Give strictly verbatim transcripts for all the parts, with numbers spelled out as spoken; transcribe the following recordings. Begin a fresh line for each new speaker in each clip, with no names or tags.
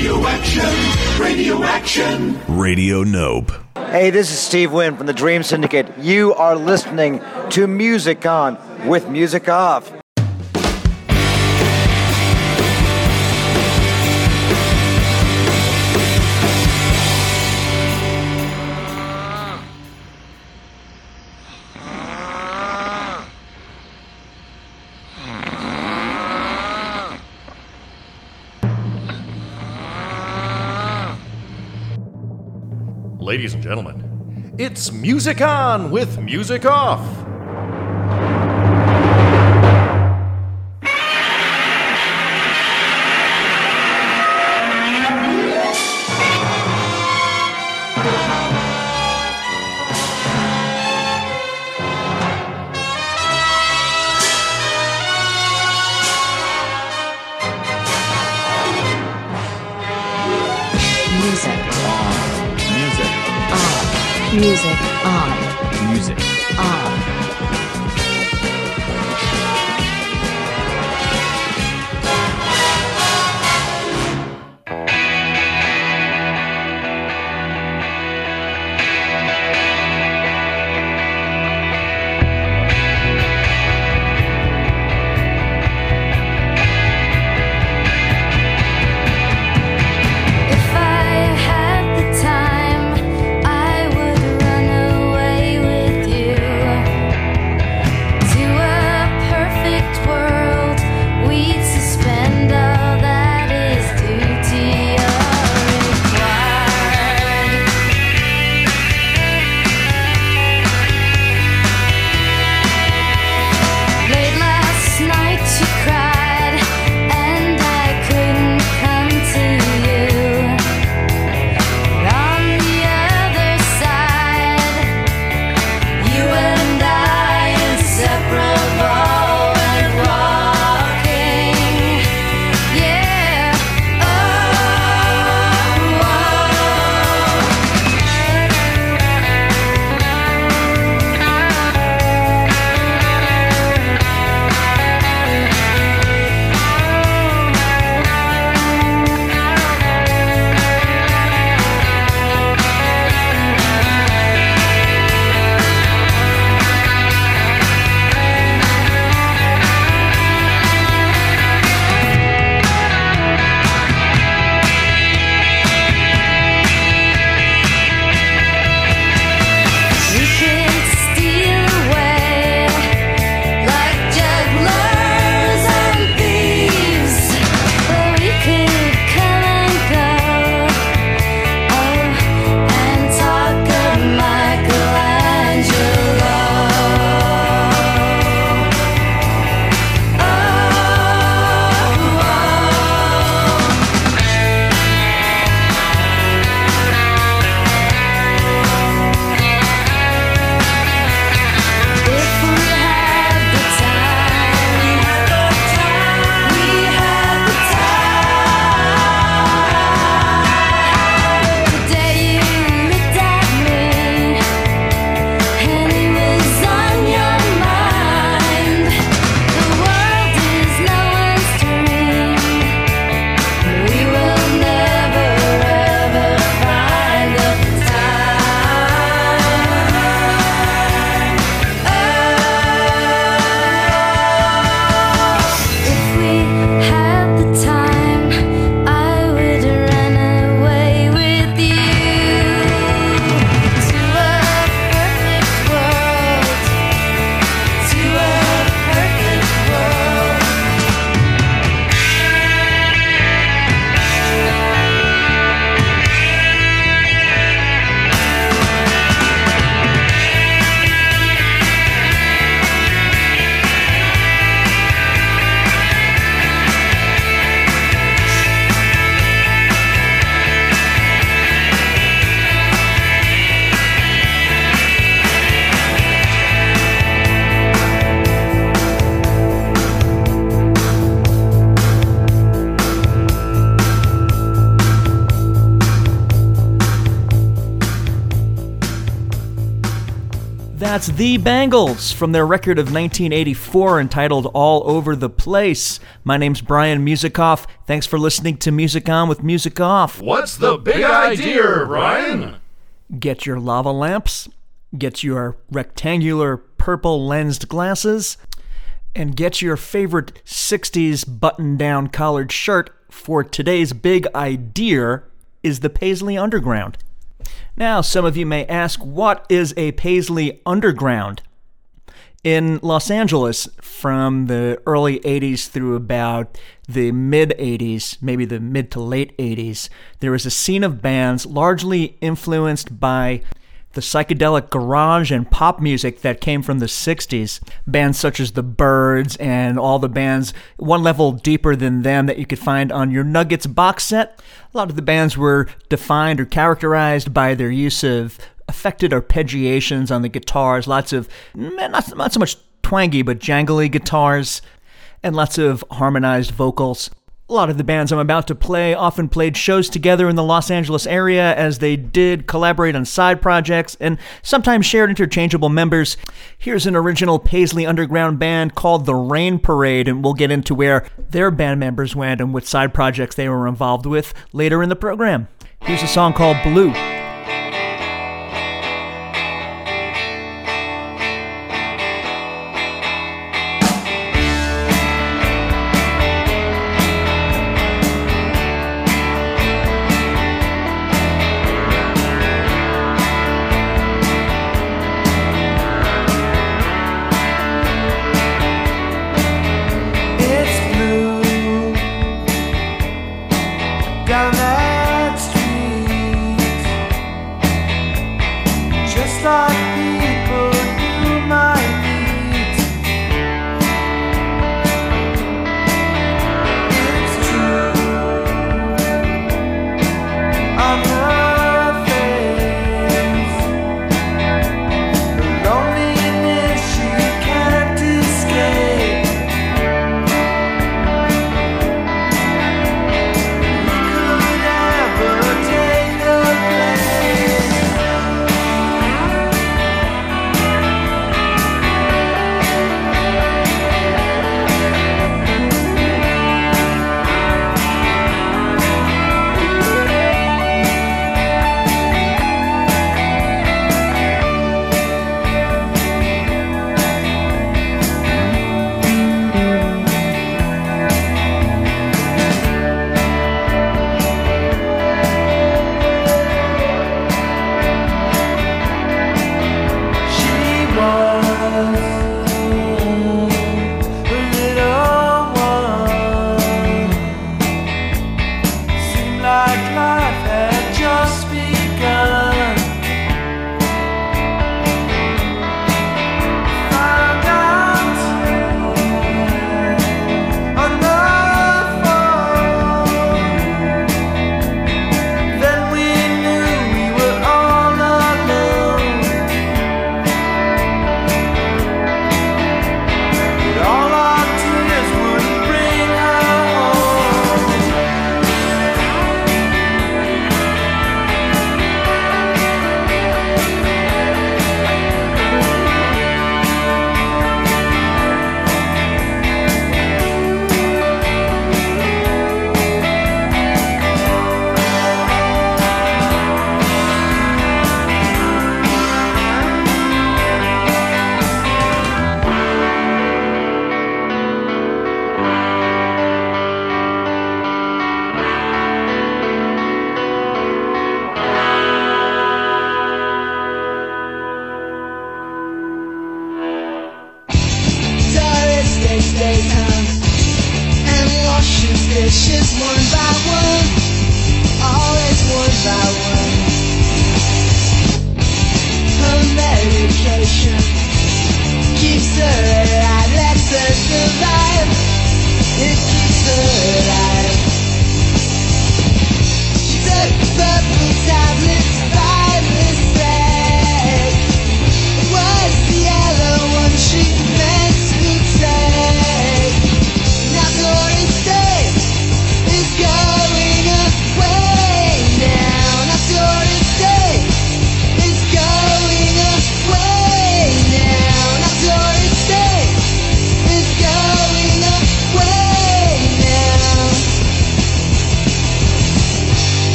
Radio Action, Radio Action.
Radio Nope.
Hey, this is Steve Wynn from the Dream Syndicate. You are listening to Music On with Music Off.
Ladies and gentlemen, it's Music On with Music Off.
Music on. Music on.
If I had the time, I would run away
That's The Bangles from their record of nineteen eighty-four entitled All Over the Place. My name's Brian Musikoff. Thanks for listening to Music On with Music Off.
What's the big idea, Brian?
Get your lava lamps, get your rectangular purple lensed glasses, and get your favorite sixties button-down collared shirt, for today's big idea is the Paisley Underground. Now, some of you may ask, what is a Paisley Underground? In Los Angeles, from the early eighties through about the mid-eighties, maybe the mid to late eighties, there was a scene of bands largely influenced by the psychedelic garage and pop music that came from the sixties. Bands such as the Byrds and all the bands one level deeper than them that you could find on your Nuggets box set. A lot of the bands were defined or characterized by their use of affected arpeggiations on the guitars, lots of, not, not so much twangy, but jangly guitars, and lots of harmonized vocals. A lot of the bands I'm about to play often played shows together in the Los Angeles area, as they did collaborate on side projects and sometimes shared interchangeable members. Here's an original Paisley Underground band called The Rain Parade, and we'll get into where their band members went and what side projects they were involved with later in the program. Here's a song called Blue.
Down that street,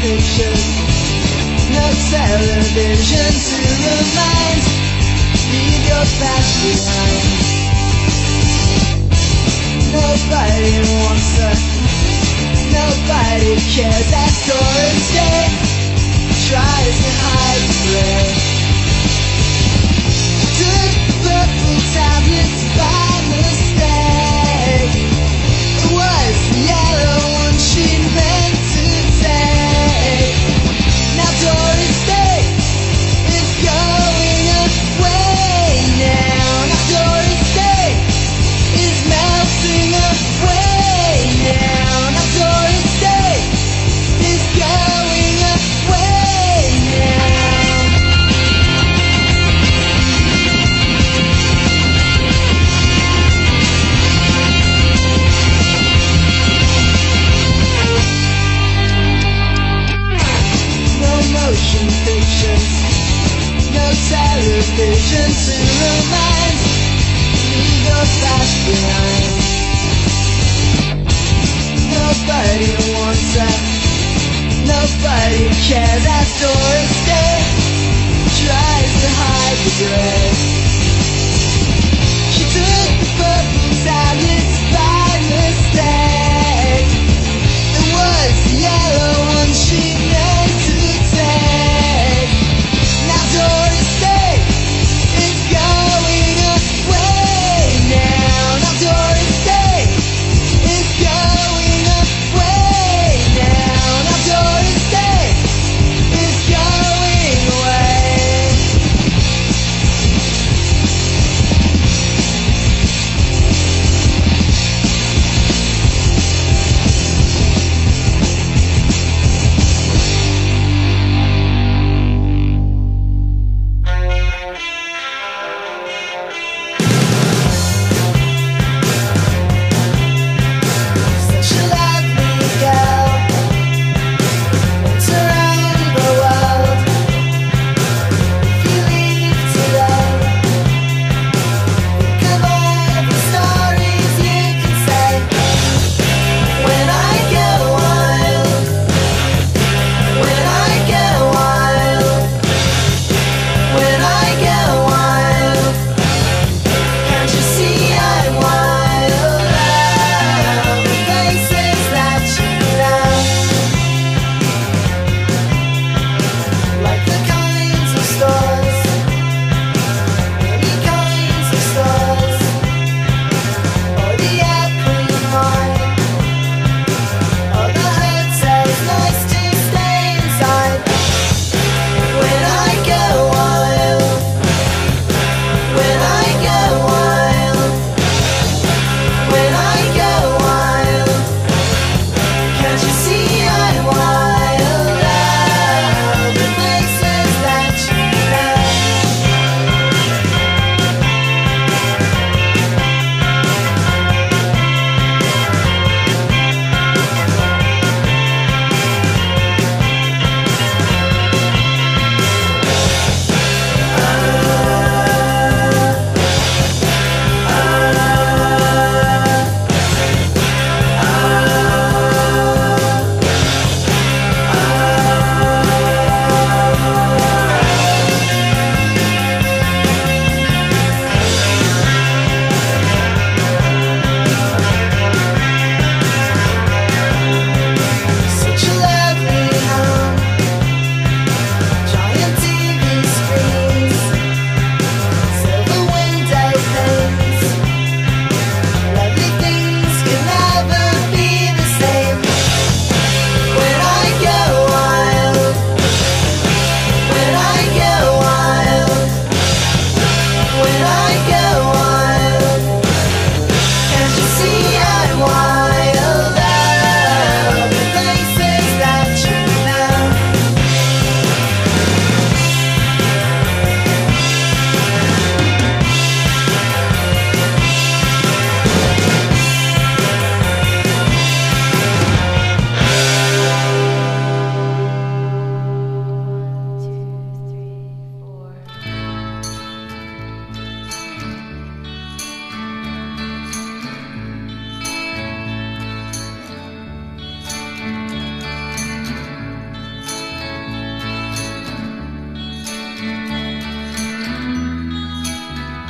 pictures, no television to remind. Leave your past behind. Nobody wants her, nobody cares. That Doris Day tries to hide the blame. Took purple tablets by mistake. It was the yellow one she meant to take. Now Doris Day is going away now. Now Doris Day is melting away now. Now Doris Day is going away now.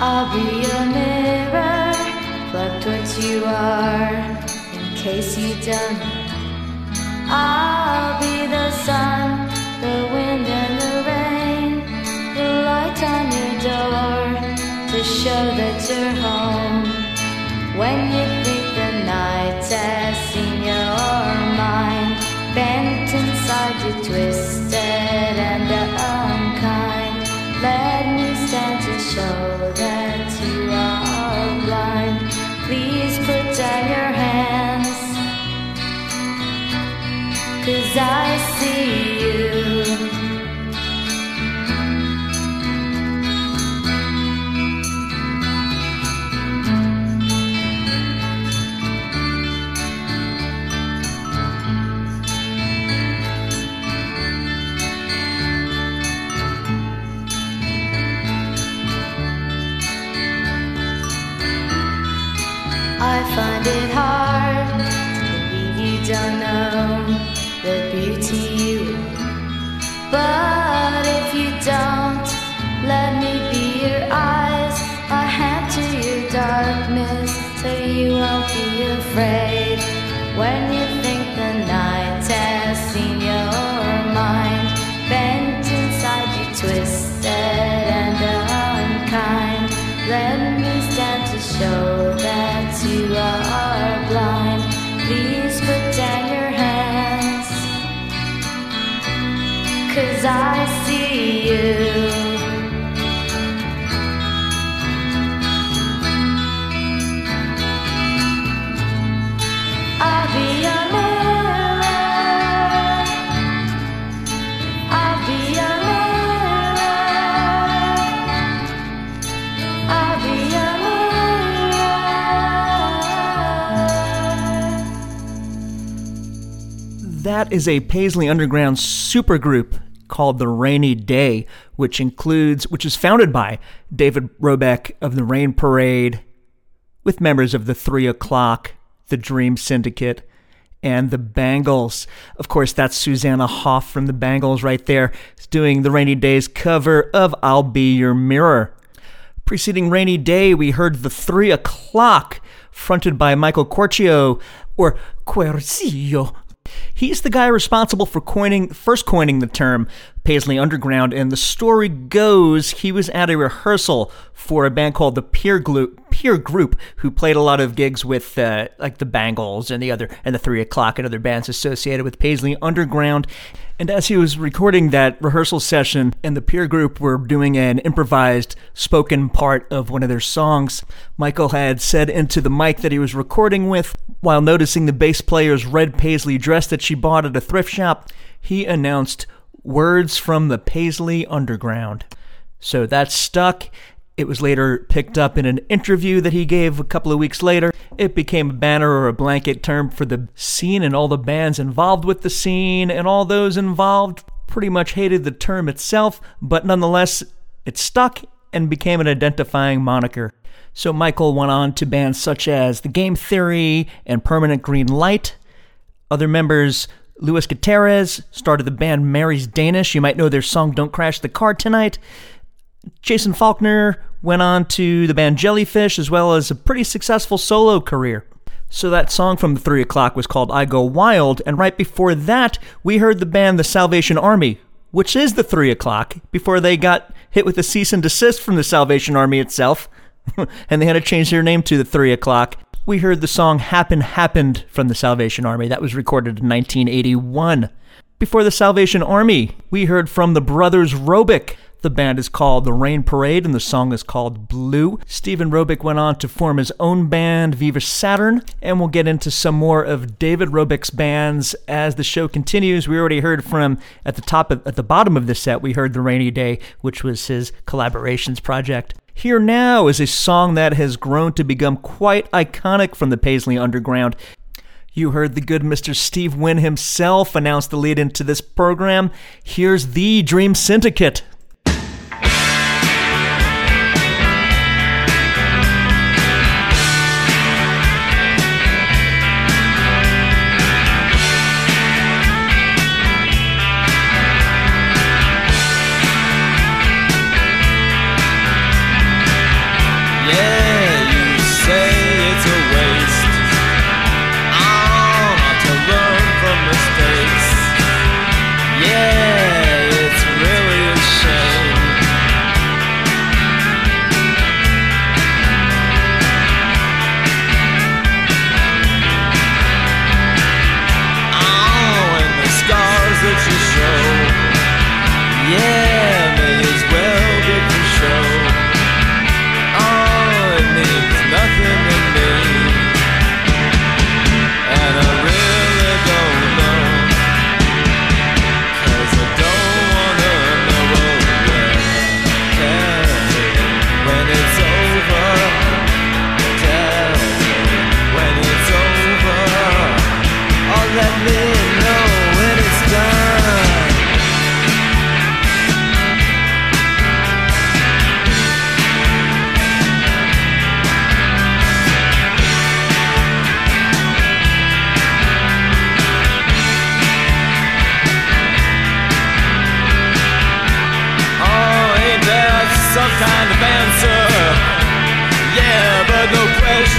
I'll be a mirror, reflect what you are, in case you don't know. I'll be the sun, the wind and the rain, the light on your door, to show that you're home. When you think the night has seen your mind, bent inside you, twisted and unkind, let me stand to show that you are blind. Please put down your hands, 'cause I see you. I find it hard to believe you don't know the beauty you are. But if you don't, let me be your eyes, a hand to your darkness, so you won't be afraid. When you think the night has seen your mind, bent inside you, twisted and unkind, let me stand to show that you are blind. Please put down your hands, 'cause I see you. I'll be a mirror, I'll be a mirror, I'll be a
That is a Paisley Underground supergroup called The Rainy Day, which includes, which is founded by David Robeck of the Rain Parade, with members of the Three O'Clock, the Dream Syndicate, and the Bangles. Of course, that's Susanna Hoff from the Bangles right there, doing the Rainy Day's cover of I'll Be Your Mirror. Preceding Rainy Day, we heard the Three O'Clock, fronted by Michael Quercio, or Quercio. He's the guy responsible for coining, first coining the term Paisley Underground, and the story goes he was at a rehearsal for a band called the Peer Group, Peer Group, who played a lot of gigs with uh, like the Bangles and the other and the Three O'Clock and other bands associated with Paisley Underground. And as he was recording that rehearsal session, and the Peer Group were doing an improvised spoken part of one of their songs, Michael had said into the mic that he was recording with, while noticing the bass player's red Paisley dress that she bought at a thrift shop, he announced, "Words from the Paisley Underground." So that stuck. It was later picked up in an interview that he gave a couple of weeks later. It became a banner or a blanket term for the scene, and all the bands involved with the scene, and all those involved pretty much hated the term itself, but nonetheless, it stuck and became an identifying moniker. So Michael went on to bands such as The Game Theory and Permanent Green Light. Other members, Luis Gutierrez, started the band Mary's Danish. You might know their song Don't Crash the Car Tonight. Jason Faulkner went on to the band Jellyfish, as well as a pretty successful solo career. So that song from the Three O'Clock was called I Go Wild, and right before that, we heard the band The Salvation Army, which is the Three O'Clock, before they got hit with a cease and desist from the Salvation Army itself, and they had to change their name to the Three O'Clock. We heard the song Happen Happened from the Salvation Army. That was recorded in nineteen eighty-one. Before the Salvation Army, we heard from the Brothers Robeck. The band is called The Rain Parade, and the song is called Blue. Stephen Robeck went on to form his own band, Viva Saturn, and we'll get into some more of David Robeck's bands as the show continues. We already heard from, at the top, of, at the bottom of the set, we heard The Rainy Day, which was his collaborations project. Here Now is a song that has grown to become quite iconic from the Paisley Underground. You heard the good Mister Steve Wynn himself announce the lead into this program. Here's the Dream Syndicate.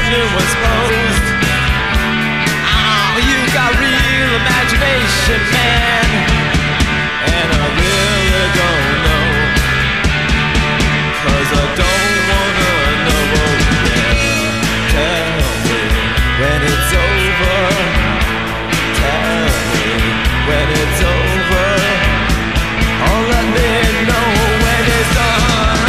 afternoon was closed. Oh, you got real imagination, man, and I really don't know, 'cause I don't wanna know. Oh yeah, tell me when it's over. Tell me when it's over. Oh, let me know when it's done.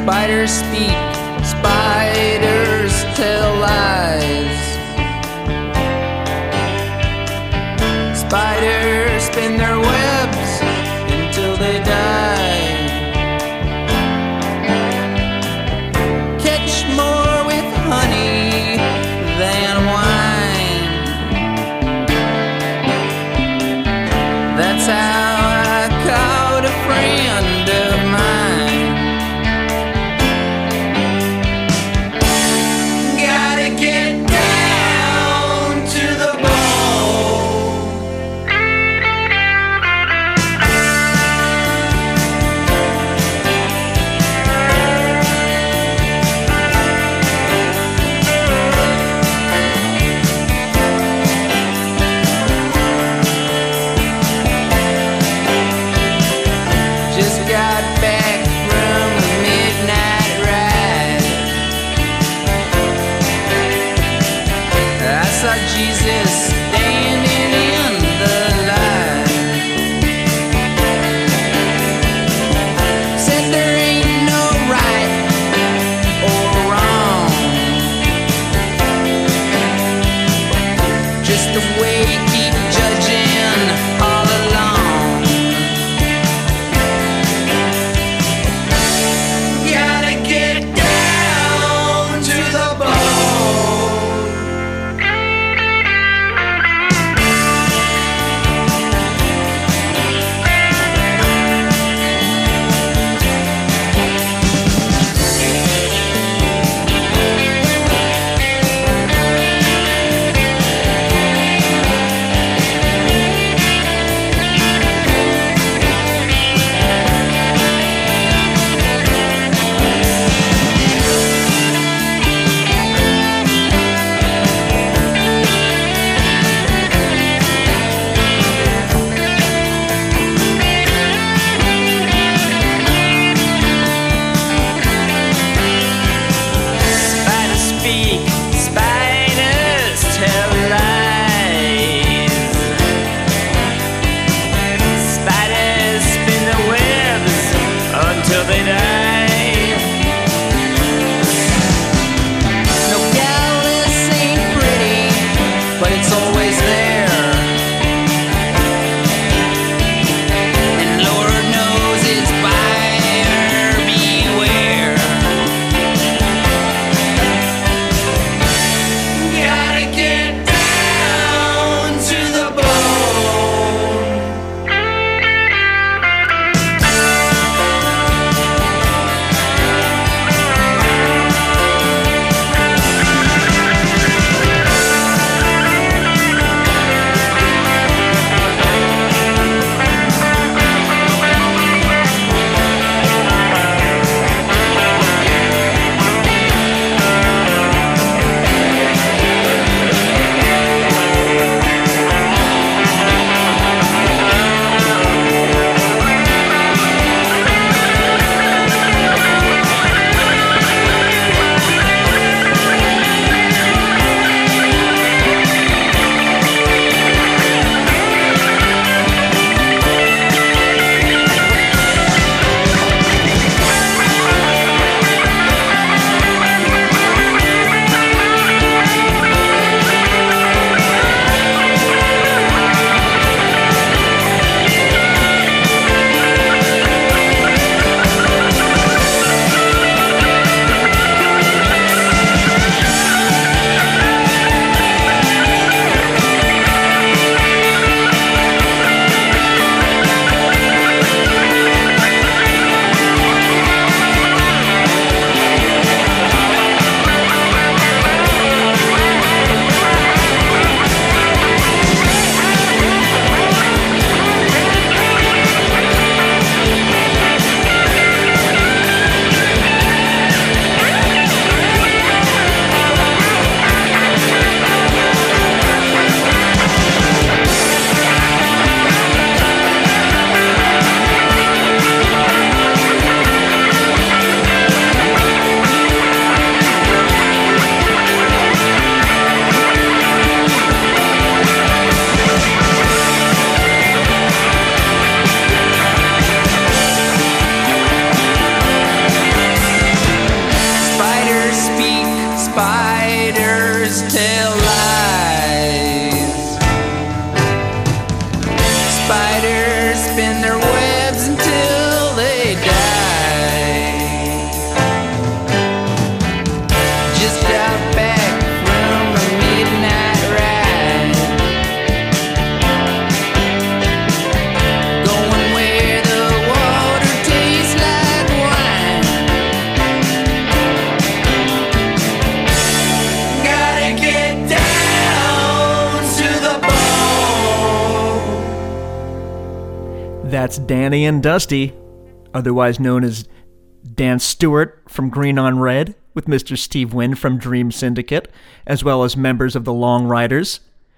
Spiders speak, spiders tell lies. Spiders spin their webs until they die. Catch more with honey than wine. That's how I caught a friend of mine. Gotta get down to the bone. Just got back from a midnight ride. I saw Jesus standing in the light. Said there ain't no right or wrong, just the way you keep judging all along. Gotta get down to the bone.
That's Danny and Dusty, otherwise known as Dan Stewart from Green on Red, with Mister Steve Wynn from Dream Syndicate, as well as members of the Long Riders.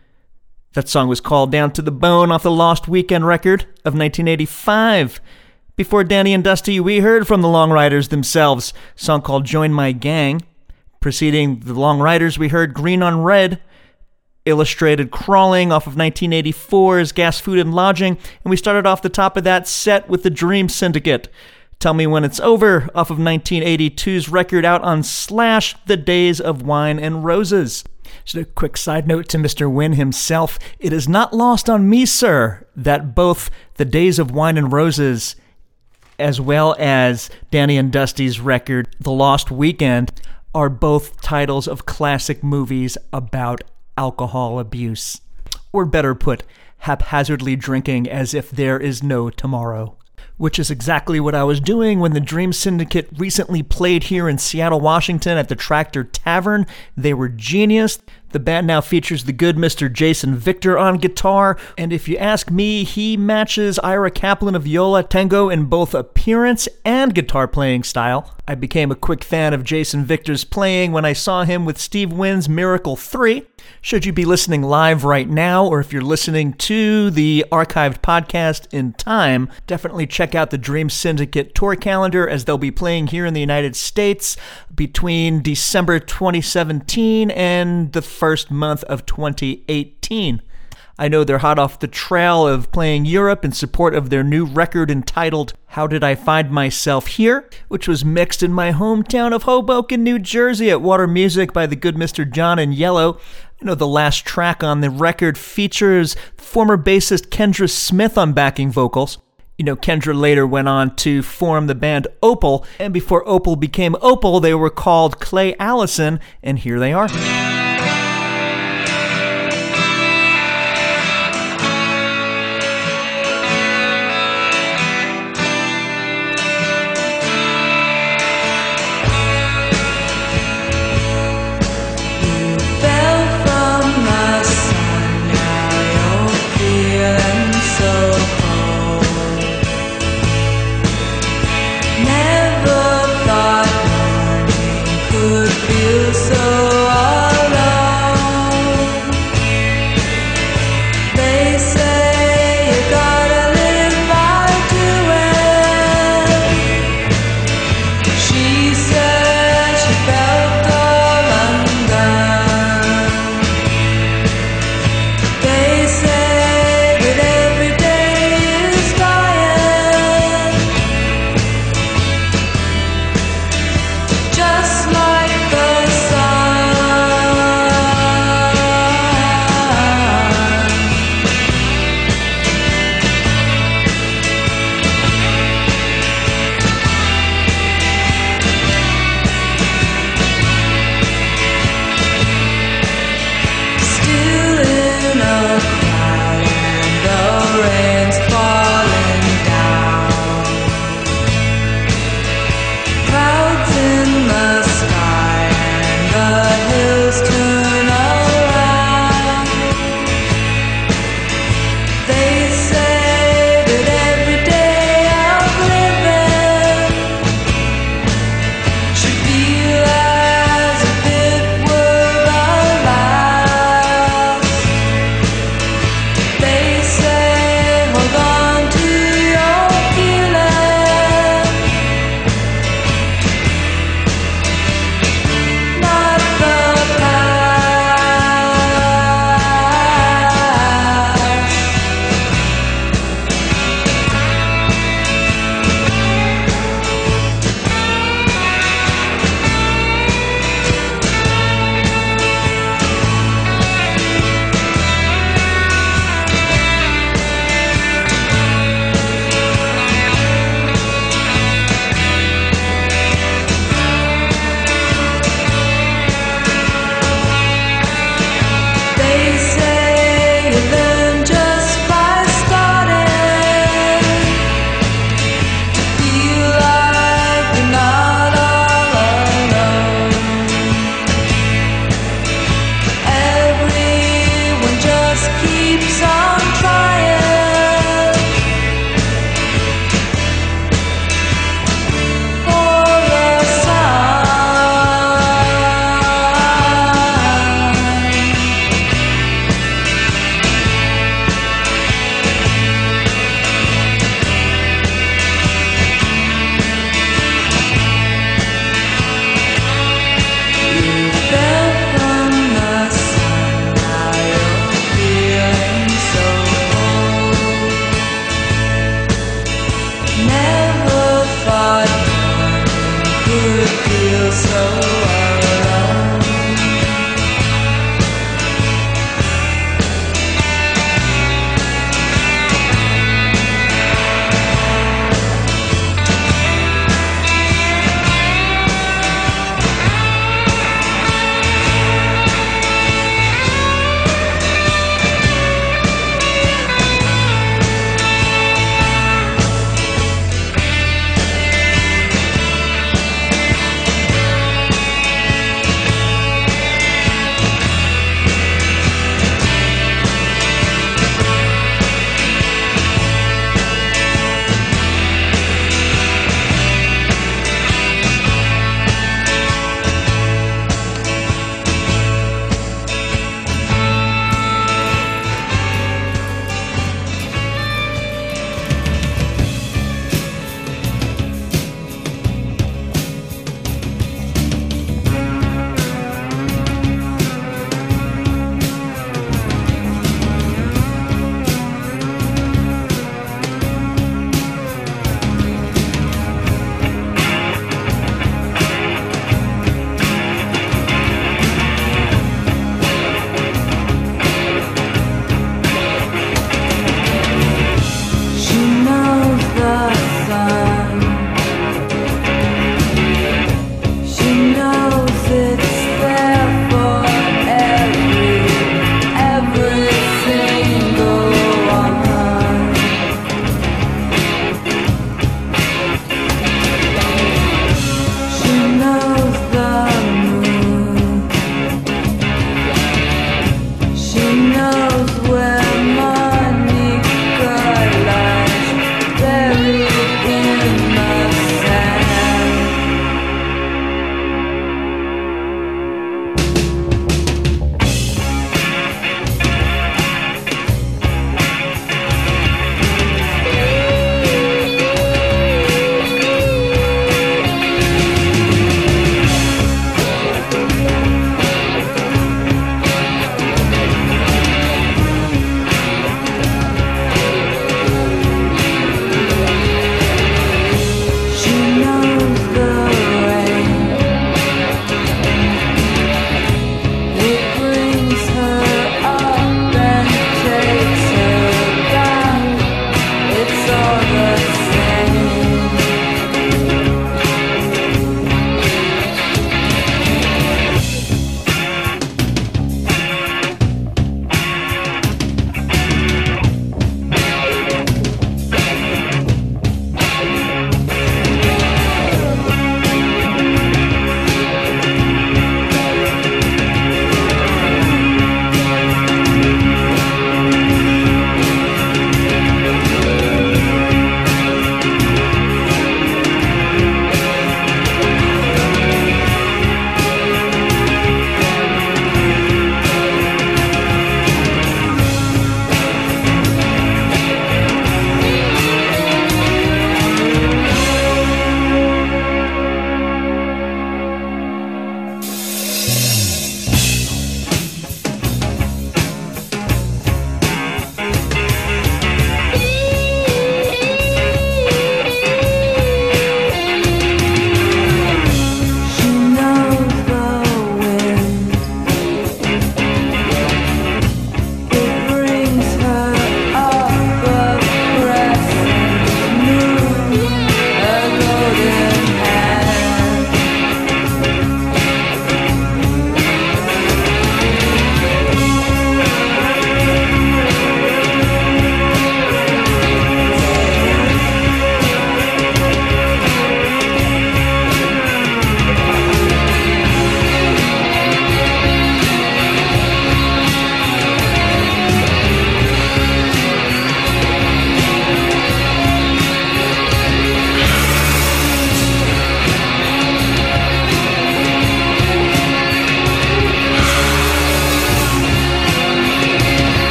That song was called Down to the Bone off the Lost Weekend record of nineteen eighty-five. Before Danny and Dusty, we heard from the Long Riders themselves, a song called Join My Gang. Preceding the Long Riders, we heard Green on Red, Illustrated Crawling off of nineteen eighty-four's Gas, Food, and Lodging, and we started off the top of that set with the Dream Syndicate. Tell Me When It's Over off of nineteen eighty-two's record out on Slash, The Days of Wine and Roses. Just a quick side note to Mister Wynn himself, it is not lost on me, sir, that both The Days of Wine and Roses as well as Danny and Dusty's record, The Lost Weekend, are both titles of classic movies about alcohol abuse. Or better put, haphazardly drinking as if there is no tomorrow. Which is exactly what I was doing when the Dream Syndicate recently played here in Seattle, Washington at the Tractor Tavern. They were genius. The band now features the good Mister Jason Victor on guitar, and if you ask me, he matches Ira Kaplan of Yo La Tengo in both appearance and guitar playing style. I became a quick fan of Jason Victor's playing when I saw him with Steve Wynn's Miracle three. Should you be listening live right now, or if you're listening to the archived podcast in time, definitely check out the Dream Syndicate tour calendar, as they'll be playing here in the United States between December twenty seventeen and the first month of twenty eighteen. I know they're hot off the trail of playing Europe in support of their new record entitled How Did I Find Myself Here?, which was mixed in my hometown of Hoboken, New Jersey at Water Music by the good Mister John and Yellow. I know the last track on the record features former bassist Kendra Smith on backing vocals. You know, Kendra later went on to form the band Opal, and before Opal became Opal, they were called Clay Allison, and here they are.
Never thought morning could feel so alive.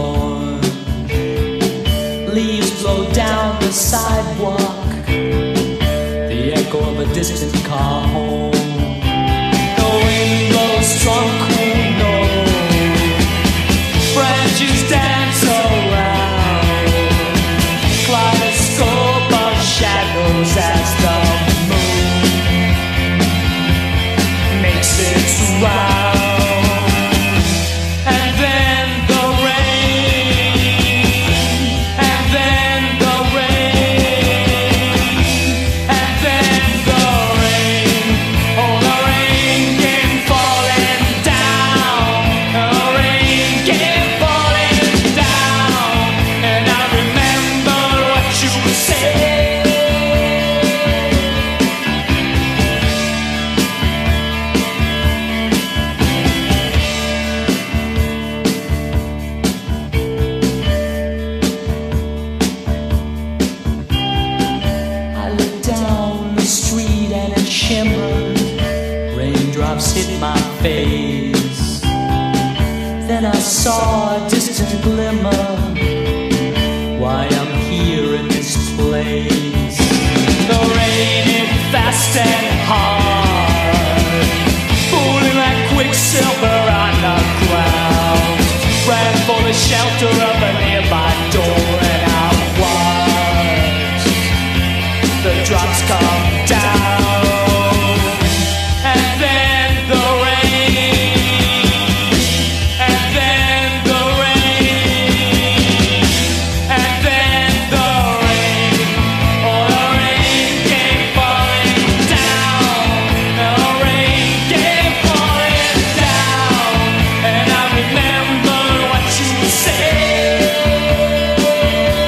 door. Leaves blow down the sidewalk, the echo of a distant car horn. The wind blows strong, cool, no. Branches dance around, kaleidoscope of shadows as the moon makes its round. Saw a distant glimmer. Why I'm here in this place. The rain hit fast and hard, falling like quicksilver on the ground. Ran for the shelter of a nearby door, and I watched the drops come down. And then the say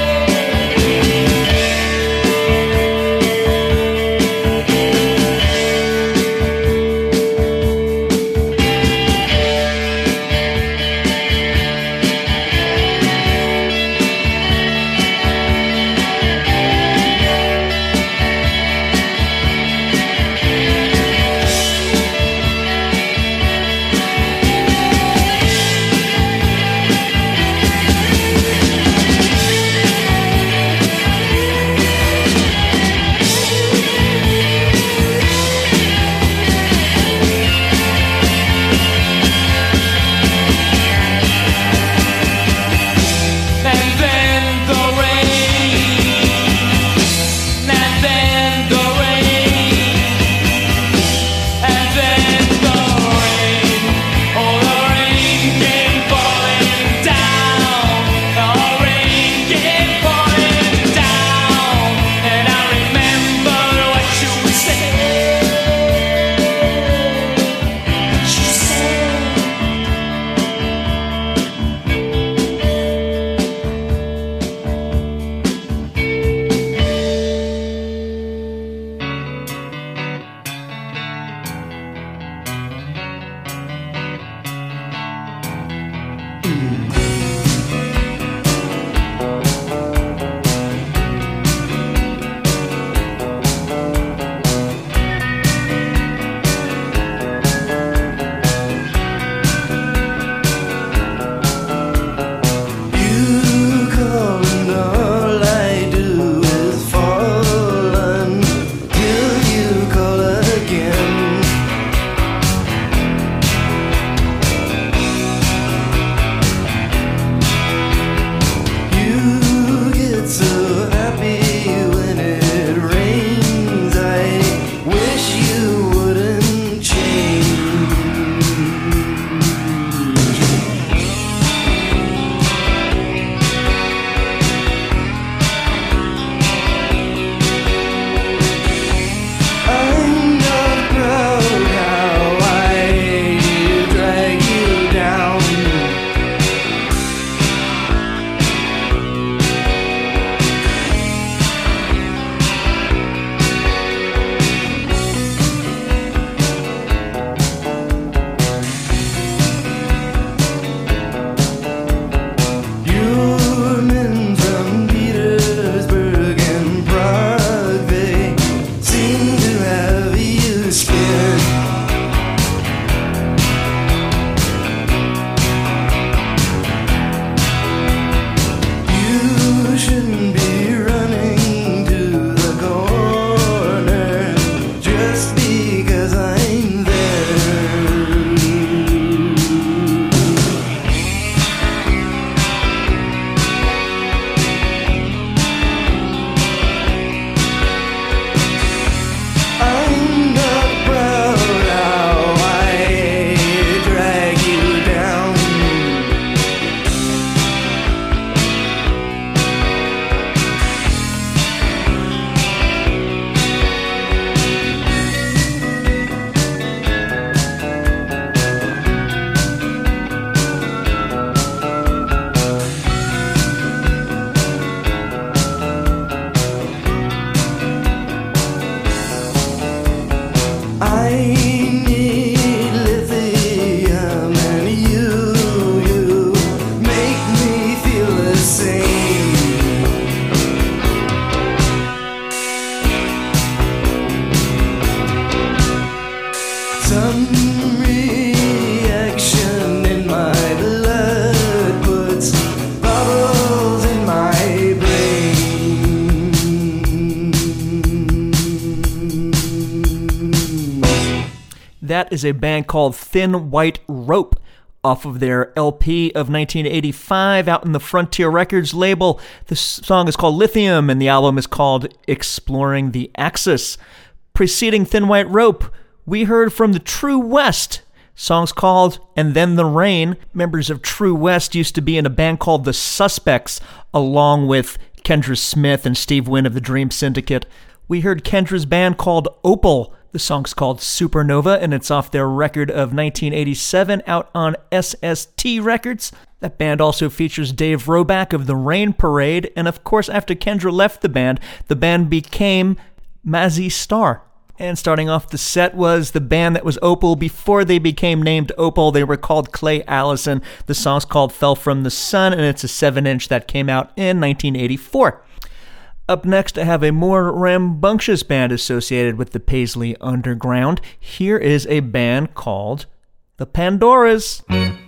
that is a band called Thin White Rope, off of their L P of nineteen eighty-five out in the Frontier Records label. The song is called Lithium, and the album is called Exploring the Axis. Preceding Thin White Rope, we heard from the True West. Song's called And Then the Rain. Members of True West used to be in a band called The Suspects, along with Kendra Smith and Steve Wynn of the Dream Syndicate. We heard Kendra's band called Opal. The song's called Supernova, and it's off their record of nineteen eighty-seven out on S S T Records. That band also features Dave Roback of the Rain Parade, and of course after Kendra left the band, the band became Mazzy Star. And starting off the set was the band that was Opal before they became named Opal. They were called Clay Allison. The song's called Fell From the Sun, and it's a seven inch that came out in nineteen eighty-four. Up next, I have a more rambunctious band associated with the Paisley Underground. Here is a band called The Pandoras.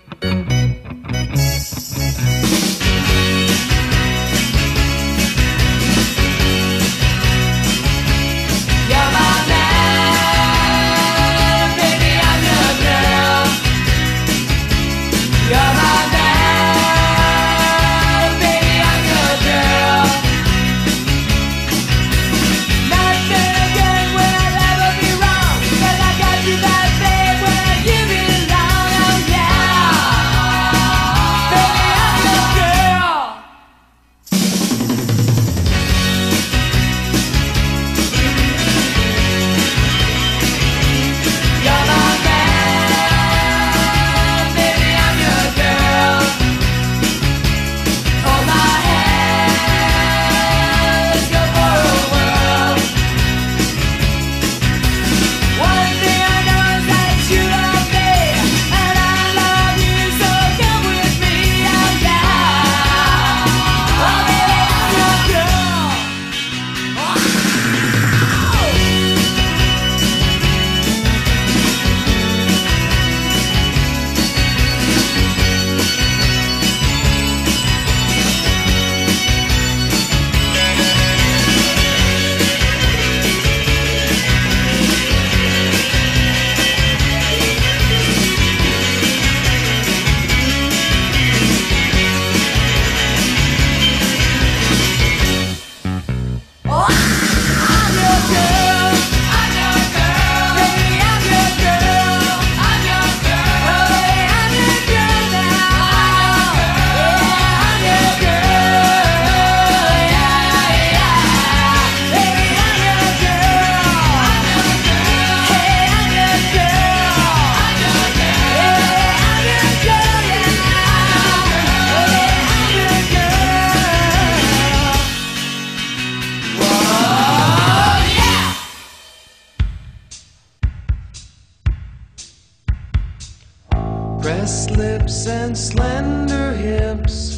Pressed lips and slender hips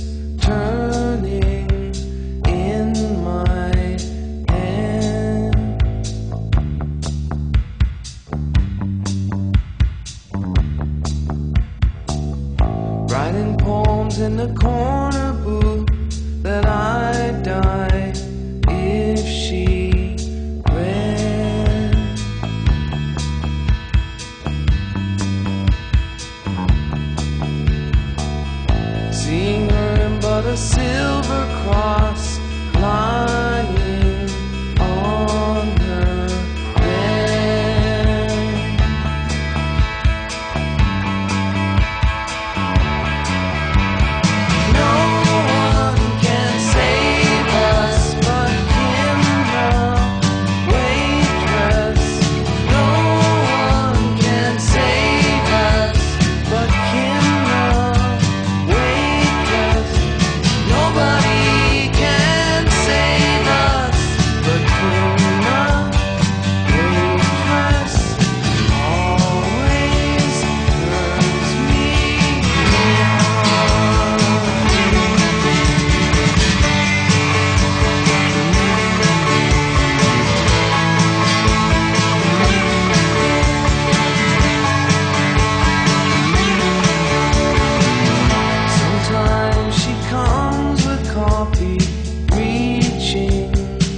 turning in my hand. Writing poems in the corner booth that I'd die if she read. Seeing her in but a silver cross lying on her bed. No one can save us but Kimbra, waitress. No one can save us but Kimbra, waitress. Nobody can save us but Kimbra, waitress. Always turns me on. Sometimes she comes with coffee, reaching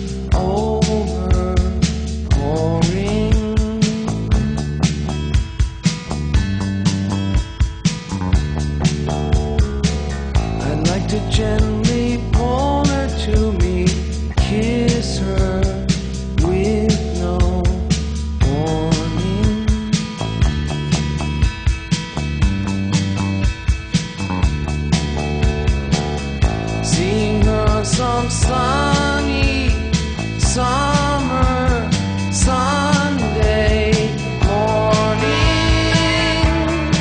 over, pouring. to gently pull her to me, kiss her with no warning. Sing her some sunny summer Sunday morning.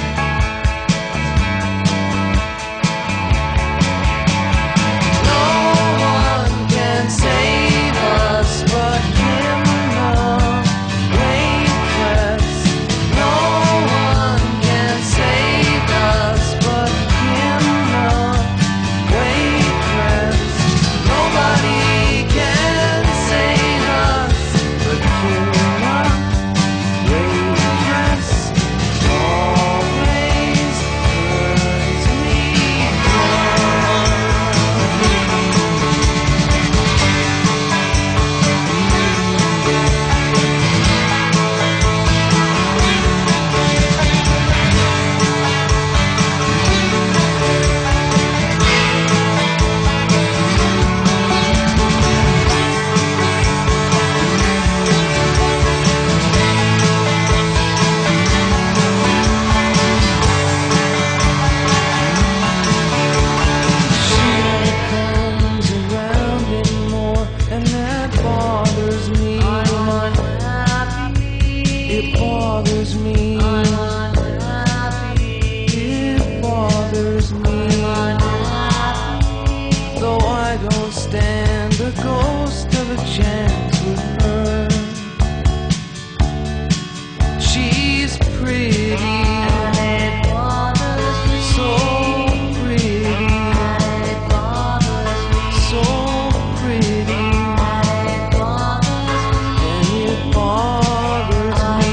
No one can save us but him, the waitress. No one can save us but him, the waitress. Nobody can save us but him, the waitress. Always turns me She comes around anymore, and that bothers me. It bothers me. It bothers me. Though I don't stand a ghost of a chance with her. She's pretty, so pretty, so pretty, and it bothers me,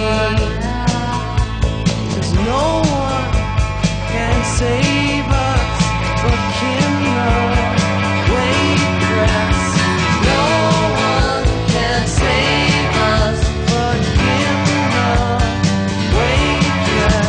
'cause no one can save us but Kim, the waitress. No one can save us but Kim, the waitress.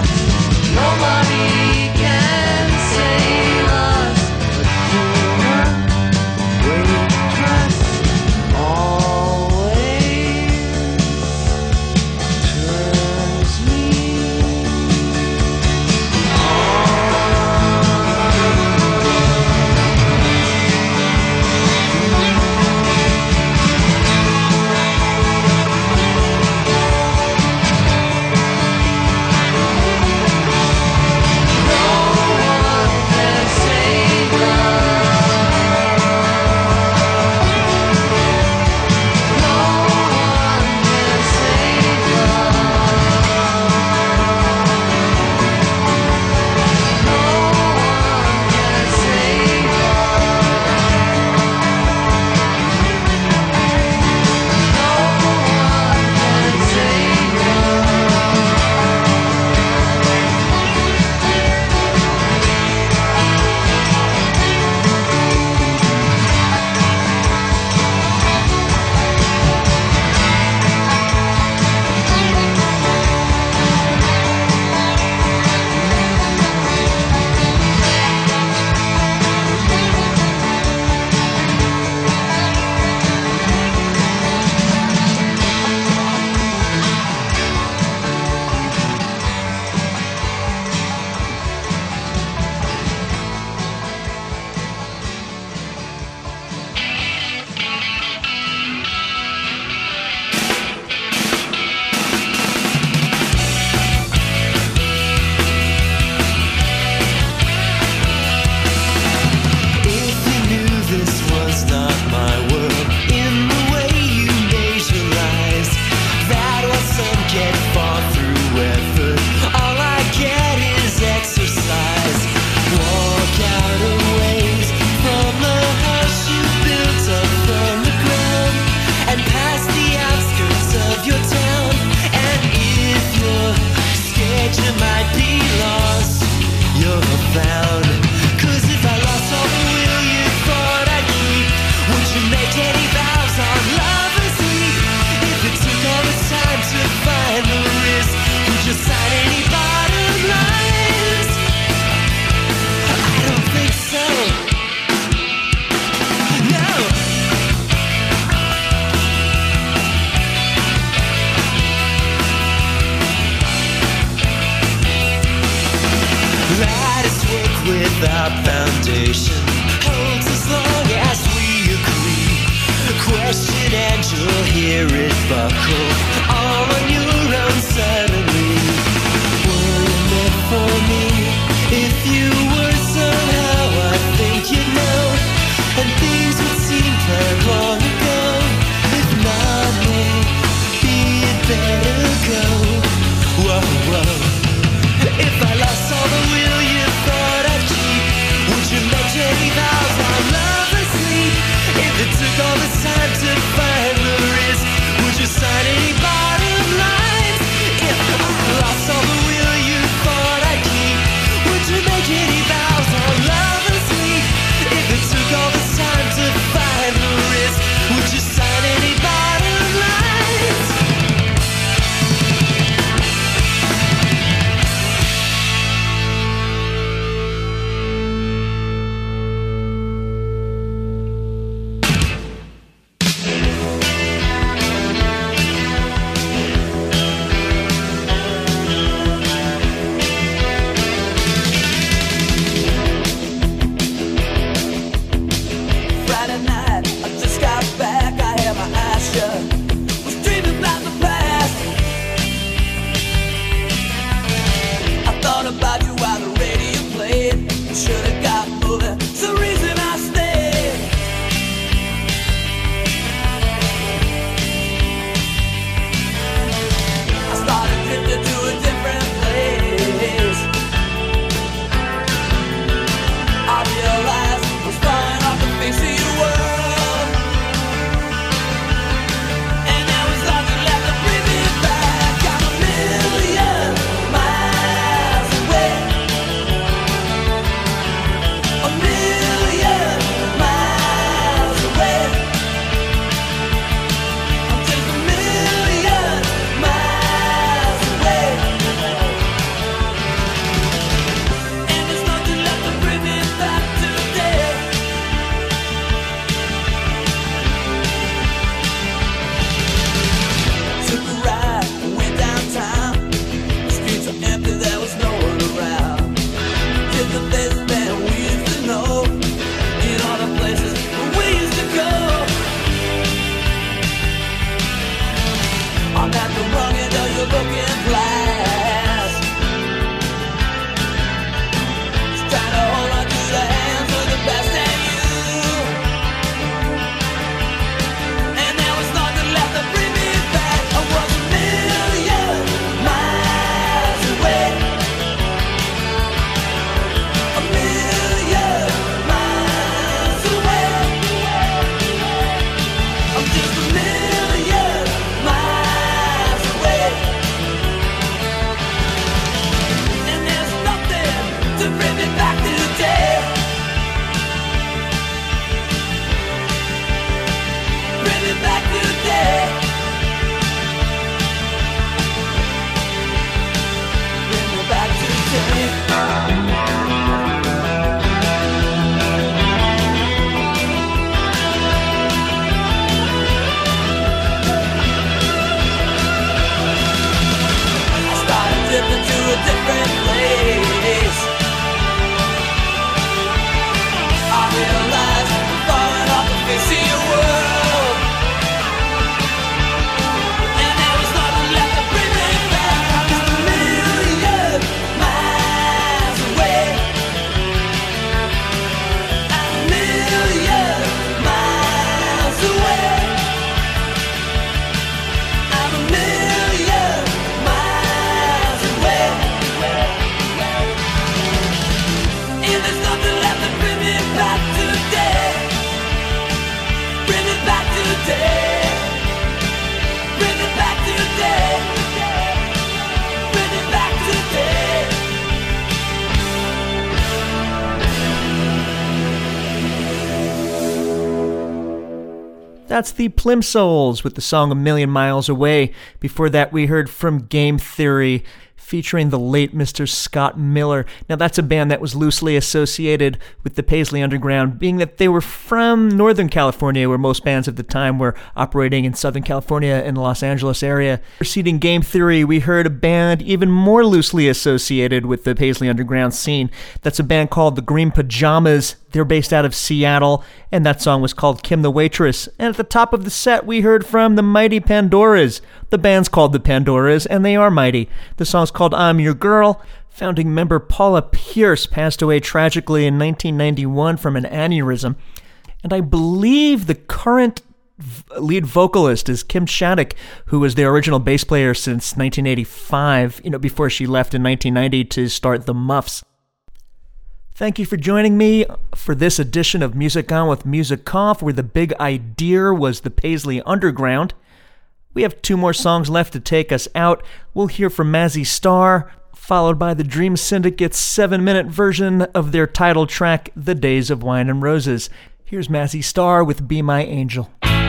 That's the Plimsouls with the song A Million Miles Away. Before that, we heard From Game Theory, featuring the late Mister Scott Miller. Now, that's a band that was loosely associated with the Paisley Underground, being that they were from Northern California, where most bands of the time were operating in Southern California and the Los Angeles area. Preceding Game Theory, we heard a band even more loosely associated with the Paisley Underground scene. That's a band called the Green Pajamas. They're based out of Seattle, and that song was called Kim the Waitress. And at the top of the set, we heard from the Mighty Pandoras. The band's called the Pandoras, and they are mighty. The song's called I'm Your Girl. Founding member Paula Pierce passed away tragically in nineteen ninety-one from an aneurysm. And I believe the current lead vocalist is Kim Shattuck, who was their original bass player since nineteen eighty-five, you know, before she left in nineteen ninety to start the Muffs. Thank you for joining me for this edition of Music On with Music Off, where the big idea was the Paisley Underground. We have two more songs left to take us out. We'll hear from Mazzy Star, followed by the Dream Syndicate's seven-minute version of their title track, The Days of Wine and Roses. Here's Mazzy Star with Be My Angel.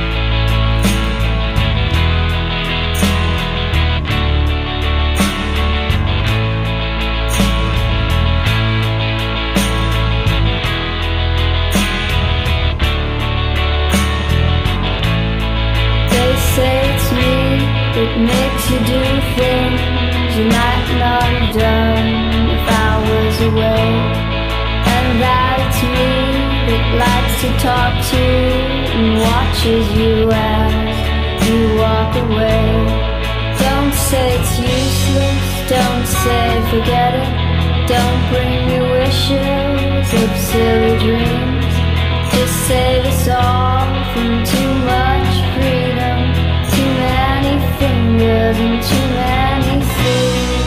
It makes you do things you might not have done if I was away. And that it's me that likes to talk to and watches you as you walk away. Don't say it's useless, don't say forget it. Don't bring me wishes of silly dreams. Just save us all from too much freedom, too many fingers and too many thieves.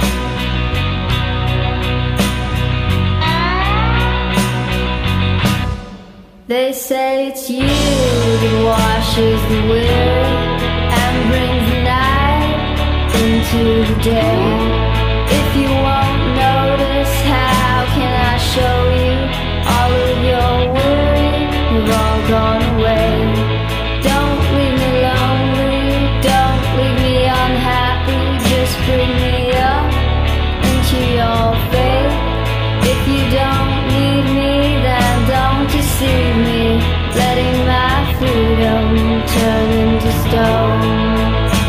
They say it's you that washes the wind and brings the night into the day. If you won't notice, how can I show you all of your worries have all gone away? Don't leave me lonely, don't leave me unhappy, just bring me up into your faith. If you don't need me, then don't deceive me, letting my freedom turn into stone.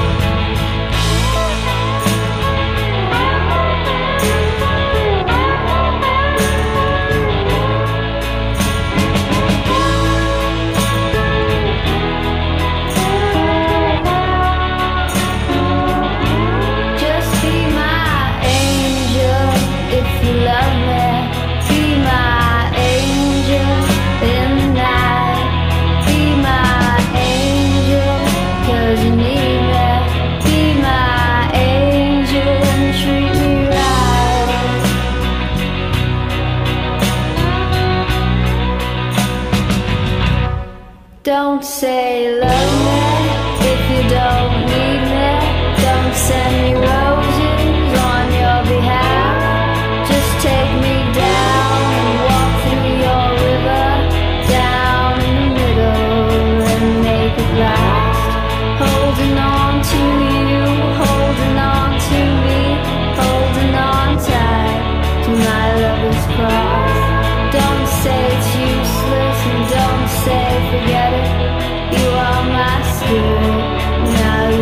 Don't say love me if you don't need me. Don't send me roses on your behalf. Just take me down and walk through your river, down in the middle and make it last. Holding on to you, holding on to me, holding on tight to my lover's cross. Don't say it's useless and don't say forget it. You are my spirit, now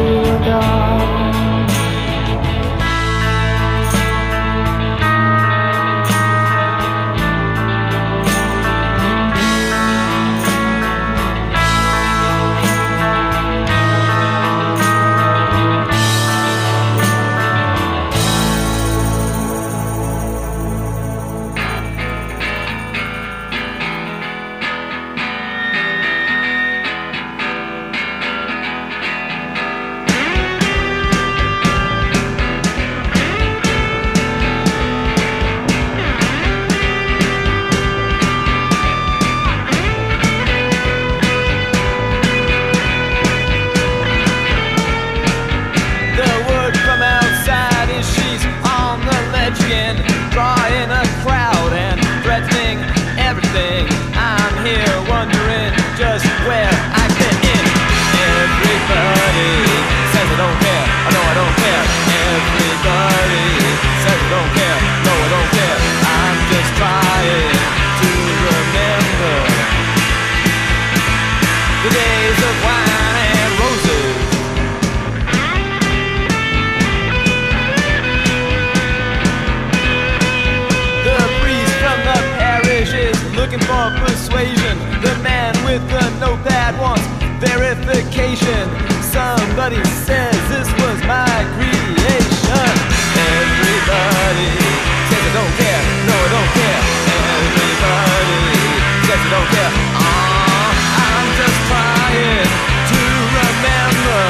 man with a notepad wants verification. Somebody says this was my creation. Everybody says I don't care. No, I don't care. Everybody says I don't care. Ah, I'm just trying to remember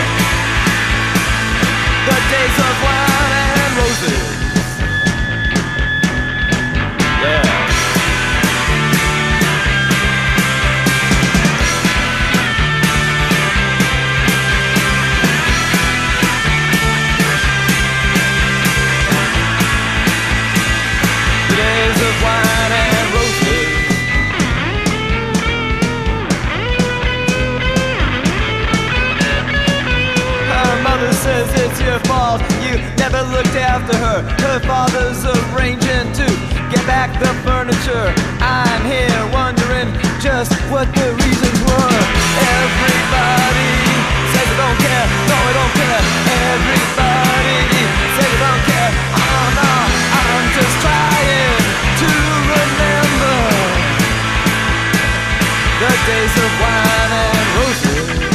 the days of wine and roses. Yeah. The days of wine and roses. Her mother says it's your fault. You never looked after her. Her father's arranging to get back the furniture. I'm here wondering just what the reasons were. Everybody says I don't care. No, I don't care. Everybody says I don't care. Oh no, I'm just trying to remember the days of wine and roses.